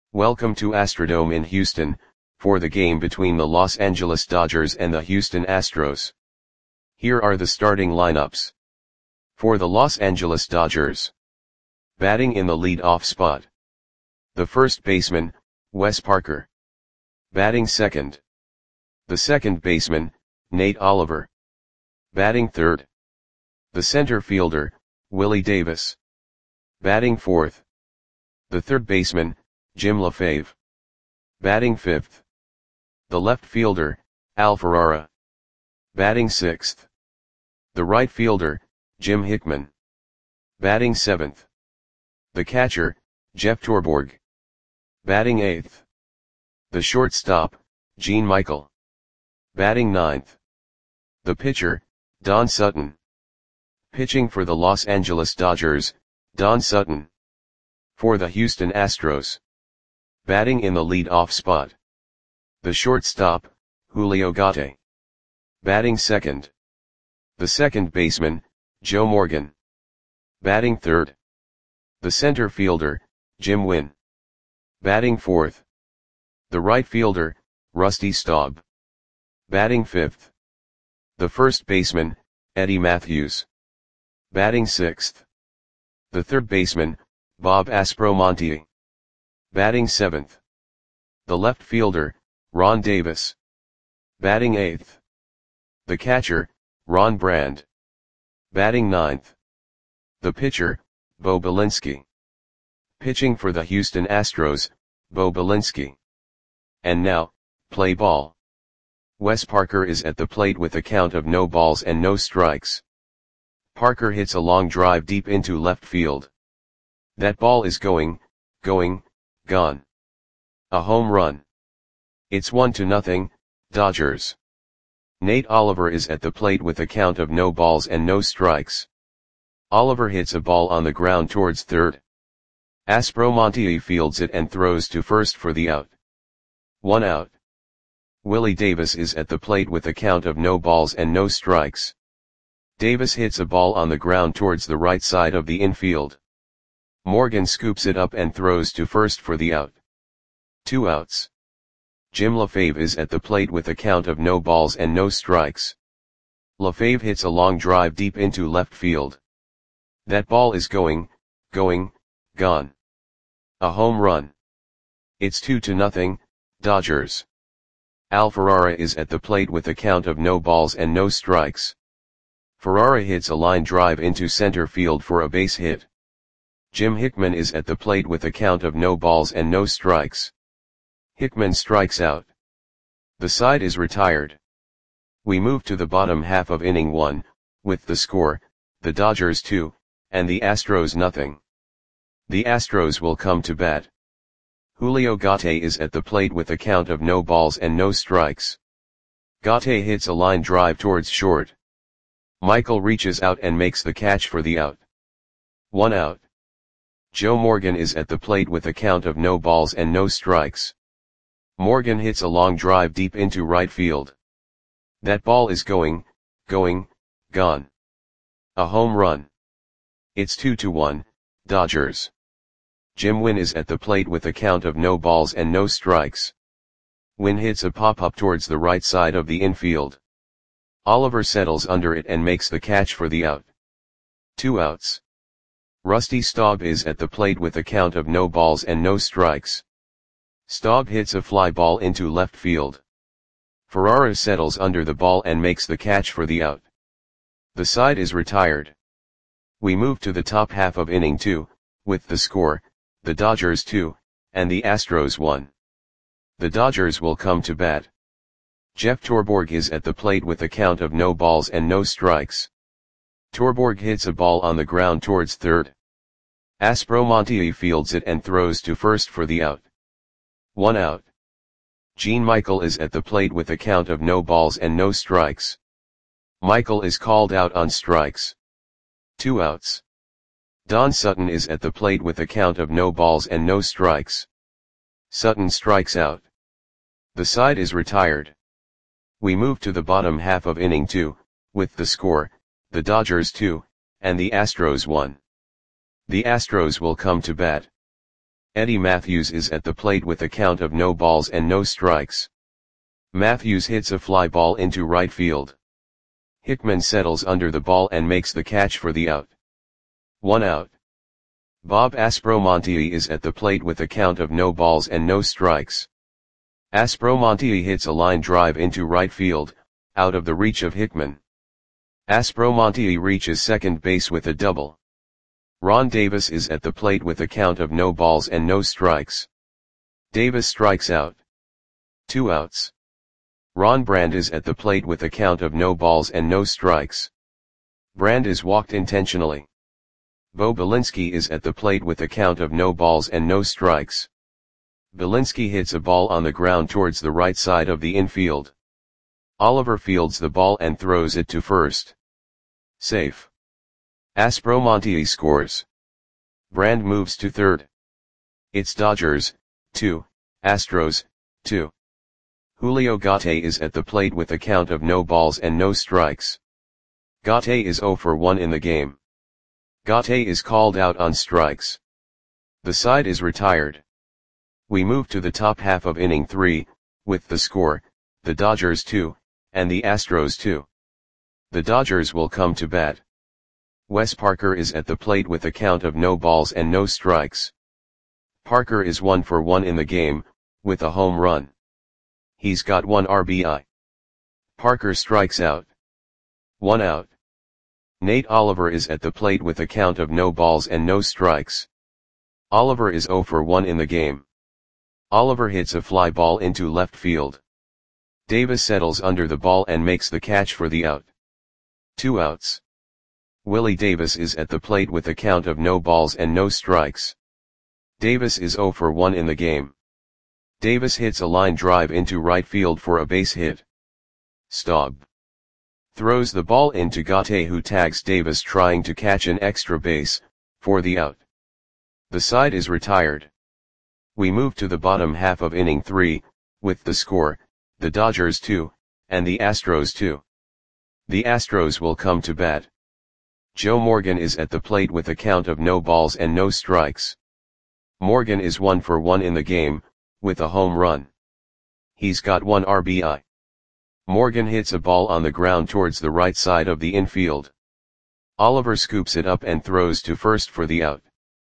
Welcome to Astrodome in Houston, for the game between the Los Angeles Dodgers and the Houston Astros. Here are the starting lineups. For the Los Angeles Dodgers. Batting in the lead-off spot. The first baseman, Wes Parker. Batting second. The second baseman, Nate Oliver. Batting third. The center fielder, Willie Davis. Batting fourth. The third baseman, Jim LaFave. Batting fifth. The left fielder, Al Ferrara. Batting sixth. The right fielder, Jim Hickman. Batting seventh. The catcher, Jeff Torborg. Batting eighth. The shortstop, Gene Michael. Batting ninth. The pitcher, Don Sutton. Pitching for the Los Angeles Dodgers, Don Sutton. For the Houston Astros. Batting in the lead-off spot. The shortstop, Julio Gatti. Batting second. The second baseman, Joe Morgan. Batting third. The center fielder, Jim Wynn. Batting fourth. The right fielder, Rusty Staub. Batting fifth. The first baseman, Eddie Matthews. Batting sixth. The third baseman, Bob Aspromonte. Batting seventh. The left fielder, Ron Davis. Batting eighth. The catcher, Ron Brand. Batting ninth. The pitcher, Bo Belinsky. Pitching for the Houston Astros, Bo Belinsky. And now, play ball. Wes Parker is at the plate with a count of no balls and no strikes. Parker hits a long drive deep into left field. That ball is going, gone. A home run. It's 1-0, Dodgers. Nate Oliver is at the plate with a count of no balls and no strikes. Oliver hits a ball on the ground towards third. Aspromonte fields it and throws to first for the out. 1 out. Willie Davis is at the plate with a count of no balls and no strikes. Davis hits a ball on the ground towards the right side of the infield. Morgan scoops it up and throws to first for the out. 2 outs. Jim LaFave is at the plate with a count of no balls and no strikes. LaFave hits a long drive deep into left field. That ball is going, gone. A home run. It's 2-0, Dodgers. Al Ferrara is at the plate with a count of no balls and no strikes. Ferrara hits a line drive into center field for a base hit. Jim Hickman is at the plate with a count of no balls and no strikes. Hickman strikes out. The side is retired. We move to the bottom half of inning 1, with the score, the Dodgers 2, and the Astros nothing. The Astros will come to bat. Julio Gatti is at the plate with a count of no balls and no strikes. Gatti hits a line drive towards short. Michael reaches out and makes the catch for the out. 1 out. Joe Morgan is at the plate with a count of no balls and no strikes. Morgan hits a long drive deep into right field. That ball is going, gone. A home run. It's 2-1, Dodgers. Jim Wynn is at the plate with a count of no balls and no strikes. Wynn hits a pop-up towards the right side of the infield. Oliver settles under it and makes the catch for the out. 2 outs. Rusty Staub is at the plate with a count of no balls and no strikes. Staub hits a fly ball into left field. Ferrara settles under the ball and makes the catch for the out. The side is retired. We move to the top half of inning 2, with the score, the Dodgers 2, and the Astros 1. The Dodgers will come to bat. Jeff Torborg is at the plate with a count of no balls and no strikes. Torborg hits a ball on the ground towards third. Aspromonte fields it and throws to first for the out. 1 out. Gene Michael is at the plate with a count of no balls and no strikes. Michael is called out on strikes. 2 outs. Don Sutton is at the plate with a count of no balls and no strikes. Sutton strikes out. The side is retired. We move to the bottom half of inning 2, with the score, the Dodgers 2, and the Astros 1. The Astros will come to bat. Eddie Mathews is at the plate with a count of no balls and no strikes. Mathews hits a fly ball into right field. Hickman settles under the ball and makes the catch for the out. 1 out. Bob Aspromonte is at the plate with a count of no balls and no strikes. Aspromonte hits a line drive into right field, out of the reach of Hickman. Aspromonte reaches second base with a double. Ron Davis is at the plate with a count of no balls and no strikes. Davis strikes out. 2 outs. Ron Brand is at the plate with a count of no balls and no strikes. Brand is walked intentionally. Bo Belinsky is at the plate with a count of no balls and no strikes. Belinsky hits a ball on the ground towards the right side of the infield. Oliver fields the ball and throws it to first. Safe. Aspromonte scores. Brand moves to third. It's Dodgers, 2, Astros, 2. Julio Gate is at the plate with a count of no balls and no strikes. Gate is 0 for 1 in the game. Gate is called out on strikes. The side is retired. We move to the top half of inning 3, with the score, the Dodgers 2, and the Astros 2. The Dodgers will come to bat. Wes Parker is at the plate with a count of no balls and no strikes. Parker is 1 for 1 in the game, with a home run. He's got 1 RBI. Parker strikes out. 1 out. Nate Oliver is at the plate with a count of no balls and no strikes. Oliver is 0 for 1 in the game. Oliver hits a fly ball into left field. Davis settles under the ball and makes the catch for the out. 2 outs. Willie Davis is at the plate with a count of no balls and no strikes. Davis is 0 for 1 in the game. Davis hits a line drive into right field for a base hit. Staub throws the ball into Gate, who tags Davis trying to catch an extra base, for the out. The side is retired. We move to the bottom half of inning 3, with the score, the Dodgers 2, and the Astros 2. The Astros will come to bat. Joe Morgan is at the plate with a count of no balls and no strikes. Morgan is 1 for 1 in the game, with a home run. He's got 1 RBI. Morgan hits a ball on the ground towards the right side of the infield. Oliver scoops it up and throws to first for the out.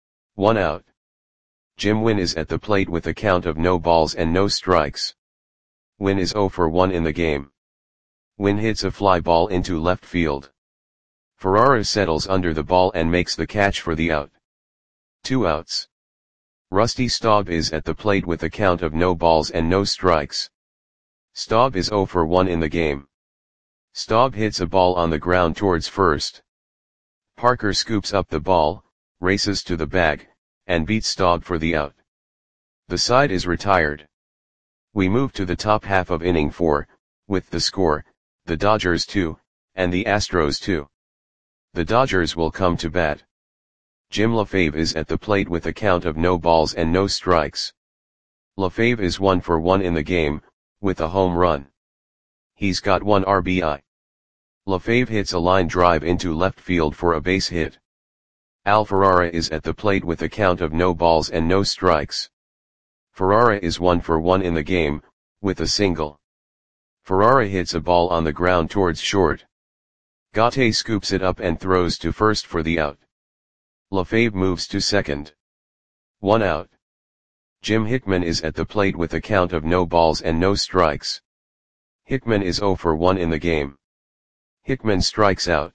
1 out. Jim Wynn is at the plate with a count of no balls and no strikes. Wynn is 0 for 1 in the game. Wynn hits a fly ball into left field. Ferrara settles under the ball and makes the catch for the out. 2 outs. Rusty Staub is at the plate with a count of no balls and no strikes. Staub is 0 for 1 in the game. Staub hits a ball on the ground towards first. Parker scoops up the ball, races to the bag, and beats Staub for the out. The side is retired. We move to the top half of inning 4, with the score, the Dodgers 2, and the Astros 2. The Dodgers will come to bat. Jim LaFave is at the plate with a count of no balls and no strikes. LaFave is 1 for 1 in the game, with a home run. He's got 1 RBI. LaFave hits a line drive into left field for a base hit. Al Ferrara is at the plate with a count of no balls and no strikes. Ferrara is 1 for 1 in the game, with a single. Ferrara hits a ball on the ground towards short. Gate scoops it up and throws to first for the out. LaFave moves to second. 1 out. Jim Hickman is at the plate with a count of no balls and no strikes. Hickman is 0 for 1 in the game. Hickman strikes out.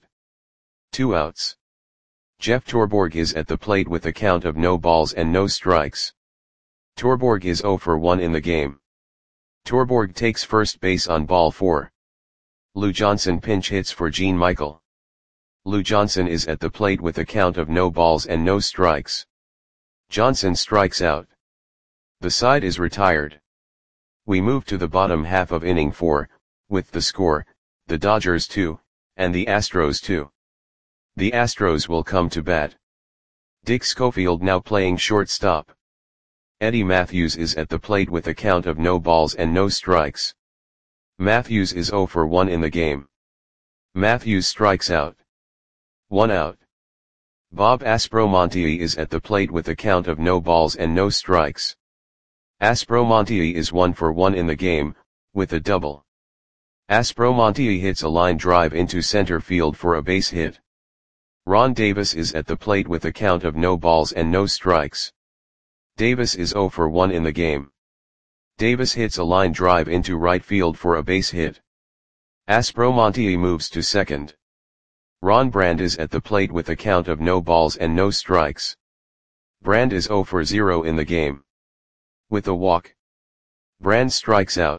2 outs. Jeff Torborg is at the plate with a count of no balls and no strikes. Torborg is 0 for 1 in the game. Torborg takes first base on ball 4. Lou Johnson pinch hits for Gene Michael. Lou Johnson is at the plate with a count of no balls and no strikes. Johnson strikes out. The side is retired. We move to the bottom half of inning 4, with the score, the Dodgers 2, and the Astros 2. The Astros will come to bat. Dick Schofield now playing shortstop. Eddie Mathews is at the plate with a count of no balls and no strikes. Mathews is 0 for 1 in the game. Mathews strikes out. 1 out. Bob Aspromonte is at the plate with a count of no balls and no strikes. Aspromonte is 1 for 1 in the game, with a double. Aspromonte hits a line drive into center field for a base hit. Ron Davis is at the plate with a count of no balls and no strikes. Davis is 0 for 1 in the game. Davis hits a line drive into right field for a base hit. Aspromonte moves to second. Ron Brand is at the plate with a count of no balls and no strikes. Brand is 0 for 0 in the game. With a walk, Brand strikes out.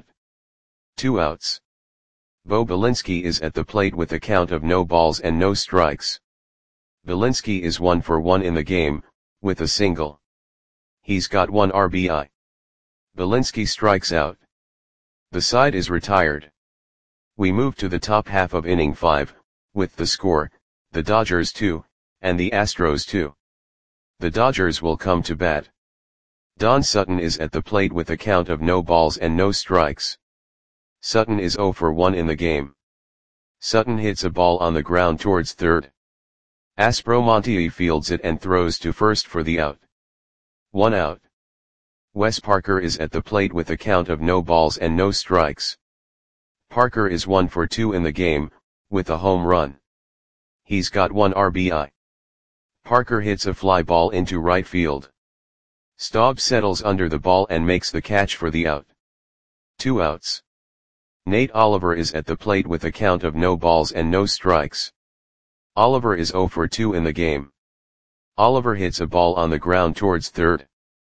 2 outs. Bo Belinsky is at the plate with a count of no balls and no strikes. Belinsky is 1 for 1 in the game, with a single. He's got 1 RBI. Belinsky strikes out. The side is retired. We move to the top half of inning 5, with the score, the Dodgers 2, and the Astros 2. The Dodgers will come to bat. Don Sutton is at the plate with a count of no balls and no strikes. Sutton is 0 for 1 in the game. Sutton hits a ball on the ground towards third. Aspromonte fields it and throws to first for the out. 1 out. Wes Parker is at the plate with a count of no balls and no strikes. Parker is 1 for 2 in the game, with a home run. He's got 1 RBI. Parker hits a fly ball into right field. Staub settles under the ball and makes the catch for the out. 2 outs. Nate Oliver is at the plate with a count of no balls and no strikes. Oliver is 0 for 2 in the game. Oliver hits a ball on the ground towards third.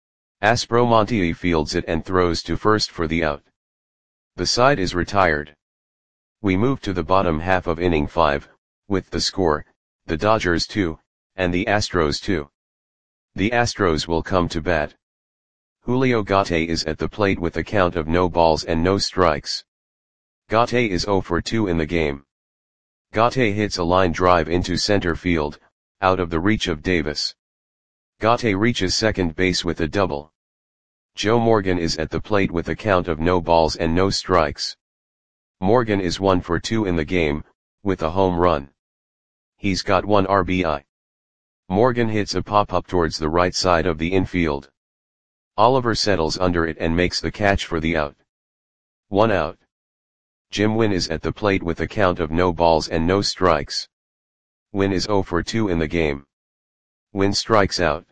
Aspromonte fields it and throws to first for the out. The side is retired. We move to the bottom half of inning 5, with the score, the Dodgers 2, and the Astros 2. The Astros will come to bat. Julio Gate is at the plate with a count of no balls and no strikes. Gate is 0 for 2 in the game. Gate hits a line drive into center field, out of the reach of Davis. Gate reaches second base with a double. Joe Morgan is at the plate with a count of no balls and no strikes. Morgan is 1 for 2 in the game, with a home run. He's got 1 RBI. Morgan hits a pop-up towards the right side of the infield. Oliver settles under it and makes the catch for the out. 1 out. Jim Wynn is at the plate with a count of no balls and no strikes. Wynn is 0 for 2 in the game. Wynn strikes out.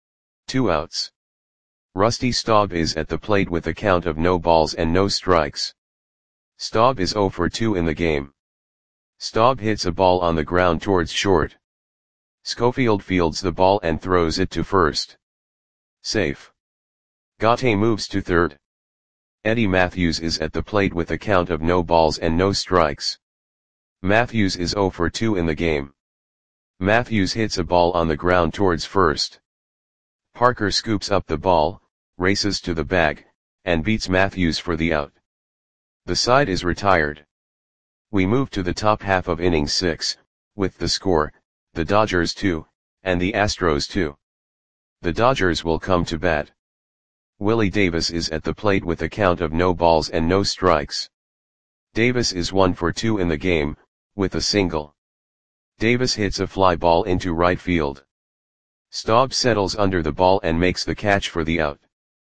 2 outs. Rusty Staub is at the plate with a count of no balls and no strikes. Staub is 0 for 2 in the game. Staub hits a ball on the ground towards short. Schofield fields the ball and throws it to first. Safe. Gate moves to third. Eddie Matthews is at the plate with a count of no balls and no strikes. Matthews is 0 for 2 in the game. Matthews hits a ball on the ground towards first. Parker scoops up the ball, races to the bag, and beats Matthews for the out. The side is retired. We move to the top half of inning 6, with the score, the Dodgers 2, and the Astros 2. The Dodgers will come to bat. Willie Davis is at the plate with a count of no balls and no strikes. Davis is 1 for 2 in the game, with a single. Davis hits a fly ball into right field. Staub settles under the ball and makes the catch for the out.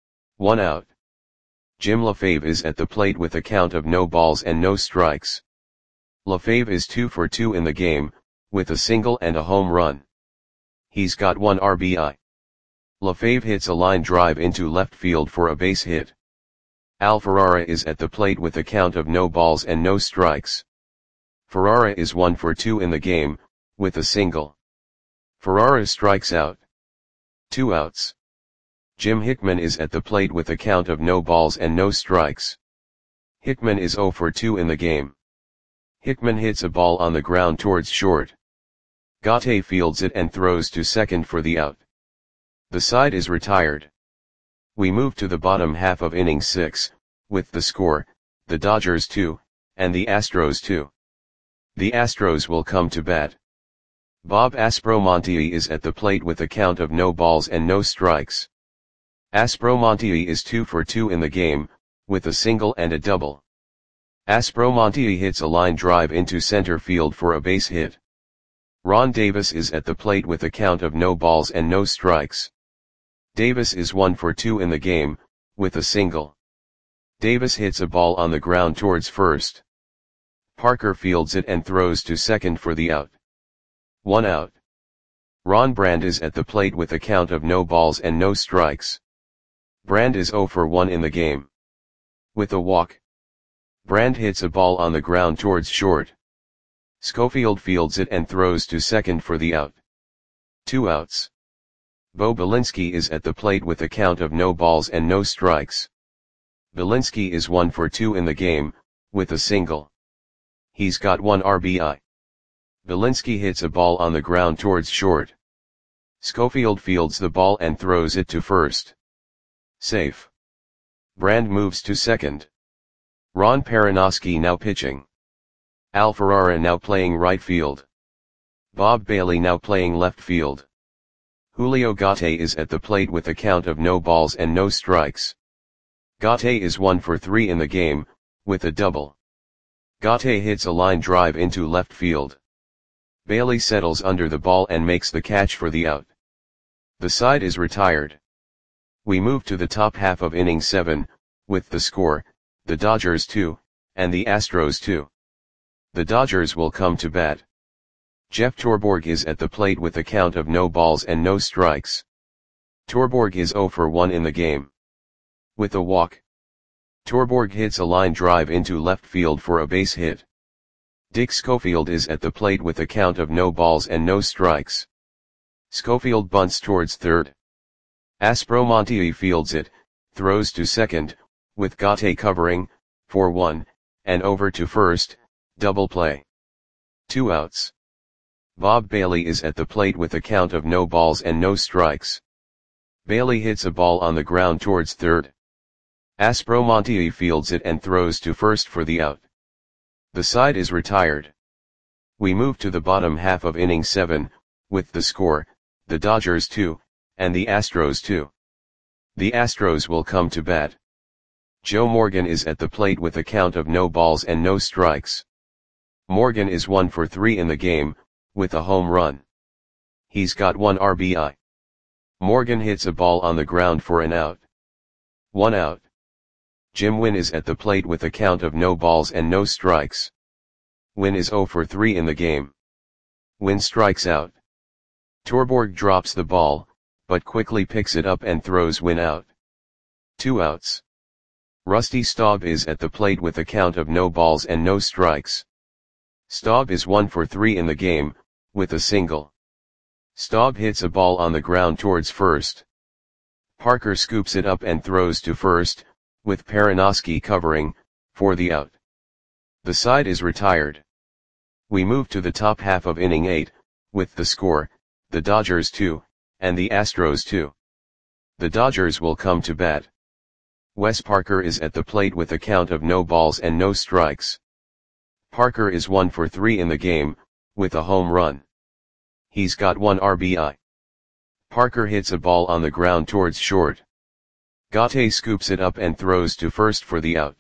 1 out. Jim LaFave is at the plate with a count of no balls and no strikes. LaFave is 2 for 2 in the game, with a single and a home run. He's got 1 RBI. LaFave hits a line drive into left field for a base hit. Al Ferrara is at the plate with a count of no balls and no strikes. Ferrara is 1 for 2 in the game, with a single. Ferrara strikes out. 2 outs. Jim Hickman is at the plate with a count of no balls and no strikes. Hickman is 0 for 2 in the game. Hickman hits a ball on the ground towards short. Gate fields it and throws to second for the out. The side is retired. We move to the bottom half of inning 6, with the score, the Dodgers 2, and the Astros 2. The Astros will come to bat. Bob Aspromonte is at the plate with a count of no balls and no strikes. Aspromonte is 2 for 2 in the game, with a single and a double. Aspromonte hits a line drive into center field for a base hit. Ron Davis is at the plate with a count of no balls and no strikes. Davis is 1 for 2 in the game, with a single. Davis hits a ball on the ground towards first. Parker fields it and throws to second for the out. 1 out. Ron Brand is at the plate with a count of no balls and no strikes. Brand is 0 for 1 in the game. With a walk. Brand hits a ball on the ground towards short. Schofield fields it and throws to second for the out. 2 outs. Bo Belinsky is at the plate with a count of no balls and no strikes. Belinsky is 1 for 2 in the game, with a single. He's got 1 RBI. Belinsky hits a ball on the ground towards short. Schofield fields the ball and throws it to first. Safe. Brand moves to second. Ron Perinoski now pitching. Al Ferrara now playing right field. Bob Bailey now playing left field. Julio Gate is at the plate with a count of no balls and no strikes. Gate is 1 for 3 in the game, with a double. Gate hits a line drive into left field. Bailey settles under the ball and makes the catch for the out. The side is retired. We move to the top half of inning 7, with the score, the Dodgers 2, and the Astros 2. The Dodgers will come to bat. Jeff Torborg is at the plate with a count of no balls and no strikes. Torborg is 0 for 1 in the game. With a walk. Torborg hits a line drive into left field for a base hit. Dick Schofield is at the plate with a count of no balls and no strikes. Schofield bunts towards third. Aspromonte fields it, throws to second, with Gate covering, for 1, and over to first, double play. 2 outs. Bob Bailey is at the plate with a count of no balls and no strikes. Bailey hits a ball on the ground towards third. Aspromonte fields it and throws to first for the out. The side is retired. We move to the bottom half of inning 7, with the score, the Dodgers 2, and the Astros 2. The Astros will come to bat. Joe Morgan is at the plate with a count of no balls and no strikes. Morgan is 1 for 3 in the game, with a home run. He's got 1 RBI. Morgan hits a ball on the ground for an out. 1 out. Jim Wynn is at the plate with a count of no balls and no strikes. Wynn is 0 for 3 in the game. Wynn strikes out. Torborg drops the ball, but quickly picks it up and throws Wynn out. 2 outs. Rusty Staub is at the plate with a count of no balls and no strikes. Staub is 1 for 3 in the game, with a single. Staub hits a ball on the ground towards first. Parker scoops it up and throws to first, with Perinoski covering, for the out. The side is retired. We move to the top half of inning 8, with the score, the Dodgers 2, and the Astros 2. The Dodgers will come to bat. Wes Parker is at the plate with a count of no balls and no strikes. Parker is 1 for 3 in the game, with a home run. He's got 1 RBI. Parker hits a ball on the ground towards short. Gate scoops it up and throws to first for the out.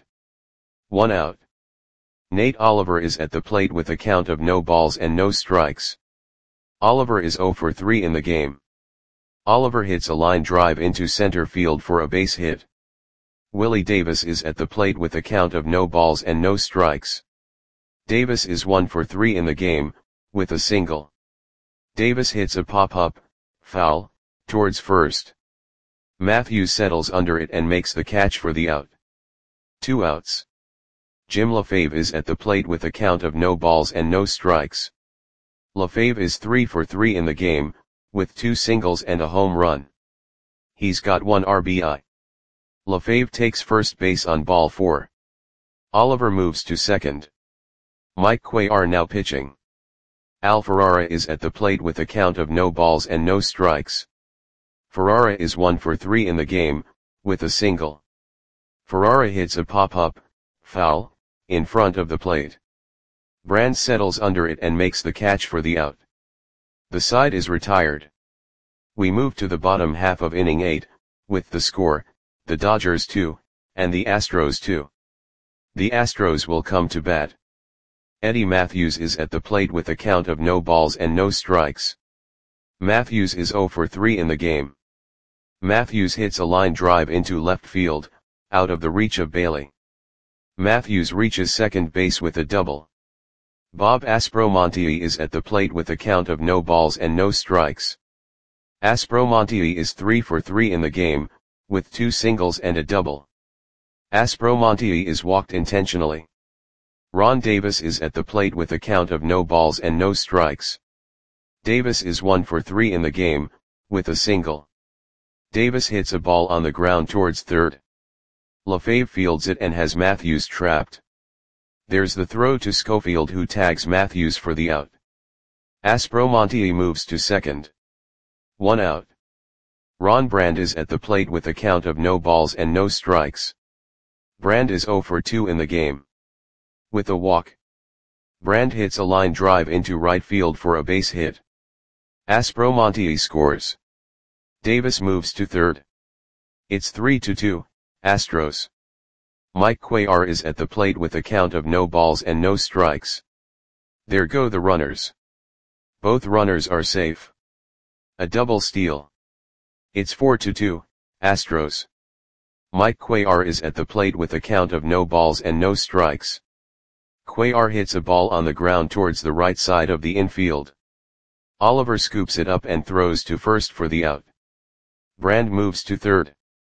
1 out. Nate Oliver is at the plate with a count of no balls and no strikes. Oliver is 0 for 3 in the game. Oliver hits a line drive into center field for a base hit. Willie Davis is at the plate with a count of no balls and no strikes. Davis is 1 for 3 in the game, with a single. Davis hits a pop-up, foul, towards first. Matthews settles under it and makes the catch for the out. 2 outs. Jim LaFave is at the plate with a count of no balls and no strikes. LaFave is 3 for 3 in the game, with 2 singles and a home run. He's got 1 RBI. LaFave takes first base on ball 4. Oliver moves to second. Mike Cuellar now pitching. Al Ferrara is at the plate with a count of no balls and no strikes. Ferrara is 1 for 3 in the game, with a single. Ferrara hits a pop-up, foul, in front of the plate. Brand settles under it and makes the catch for the out. The side is retired. We move to the bottom half of inning 8, with the score, the Dodgers 2, and the Astros 2. The Astros will come to bat. Eddie Mathews is at the plate with a count of no balls and no strikes. Mathews is 0 for 3 in the game. Mathews hits a line drive into left field, out of the reach of Bailey. Mathews reaches second base with a double. Bob Aspromonte is at the plate with a count of no balls and no strikes. Aspromonte is 3 for 3 in the game, with 2 singles and a double. Aspromonte is walked intentionally. Ron Davis is at the plate with a count of no balls and no strikes. Davis is 1 for 3 in the game, with a single. Davis hits a ball on the ground towards third. LaFave fields it and has Mathews trapped. There's the throw to Schofield, who tags Mathews for the out. Aspromonte moves to second. 1 out. Ron Brand is at the plate with a count of no balls and no strikes. Brand is 0 for 2 in the game. With a walk, Brand hits a line drive into right field for a base hit. Aspromonte scores. Davis moves to third. It's 3-2, Astros. Mike Cuellar is at the plate with a count of no balls and no strikes. There go the runners. Both runners are safe. A double steal. It's 4-2, Astros. Mike Cuellar is at the plate with a count of no balls and no strikes. Cuellar hits a ball on the ground towards the right side of the infield. Oliver scoops it up and throws to first for the out. Brand moves to third.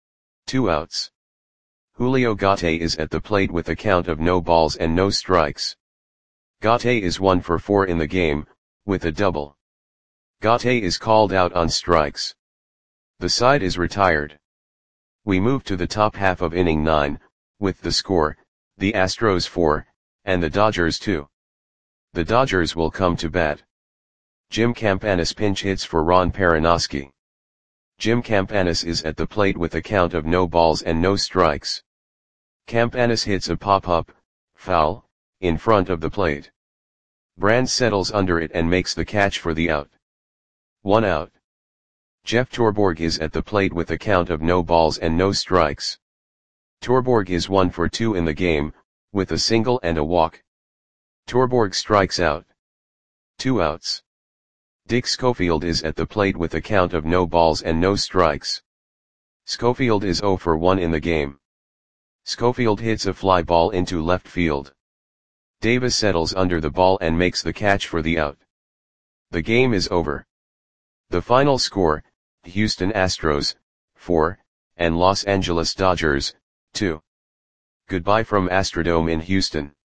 2 outs. Julio Gate is at the plate with a count of no balls and no strikes. Gate is 1 for 4 in the game, with a double. Gate is called out on strikes. The side is retired. We move to the top half of inning 9, with the score, the Astros 4, and the Dodgers 2. The Dodgers will come to bat. Jim Campanis pinch hits for Ron Perranoski. Jim Campanis is at the plate with a count of no balls and no strikes. Campanis hits a pop-up, foul, in front of the plate. Brand settles under it and makes the catch for the out. 1 out. Jeff Torborg is at the plate with a count of no balls and no strikes. Torborg is 1 for 2 in the game, with a single and a walk. Torborg strikes out. 2 outs. Dick Schofield is at the plate with a count of no balls and no strikes. Schofield is 0 for 1 in the game. Schofield hits a fly ball into left field. Davis settles under the ball and makes the catch for the out. The game is over. The final score, Houston Astros, 4, and Los Angeles Dodgers, 2. Goodbye from Astrodome in Houston.